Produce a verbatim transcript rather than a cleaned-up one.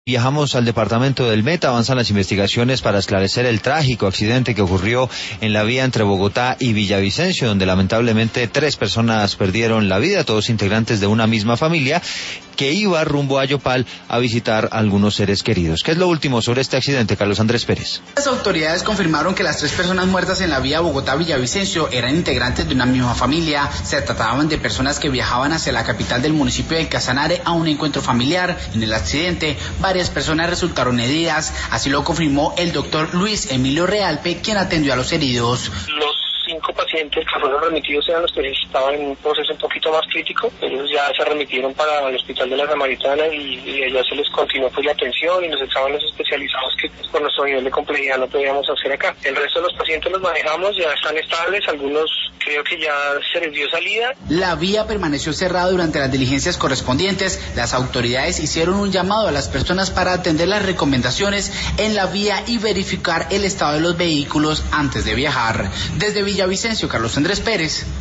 Viajamos al departamento del Meta. Avanzan las investigaciones para esclarecer el trágico accidente que ocurrió en la vía entre Bogotá y Villavicencio, donde lamentablemente tres personas perdieron la vida, todos integrantes de una misma familia que iba rumbo a Yopal a visitar a algunos seres queridos. ¿Qué es lo último sobre este accidente, Carlos Andrés Pérez? Las autoridades confirmaron que las tres personas muertas en la vía Bogotá-Villavicencio eran integrantes de una misma familia. Se trataban de personas que viajaban hacia la capital del municipio de Casanare a un encuentro familiar. En el accidente, varias personas resultaron heridas. Así lo confirmó el doctor Luis Emilio Realpe, quien atendió a los heridos. Los cinco pacientes que fueron remitidos eran los que estaban en un proceso un poquito más crítico. Ellos ya se remitieron para el hospital de la Samaritana y, y allá se les continuó pues la atención y los exámenes especializados que pues, por nuestro nivel de complejidad no podíamos hacer acá. El resto de los pacientes los manejamos, ya están estables, algunos creo que ya se les dio salida. La vía permaneció cerrada durante las diligencias correspondientes. Las autoridades hicieron un llamado a las personas para atender las recomendaciones en la vía y verificar el estado de los vehículos antes de viajar. Desde Villavicencio, Carlos Andrés Pérez.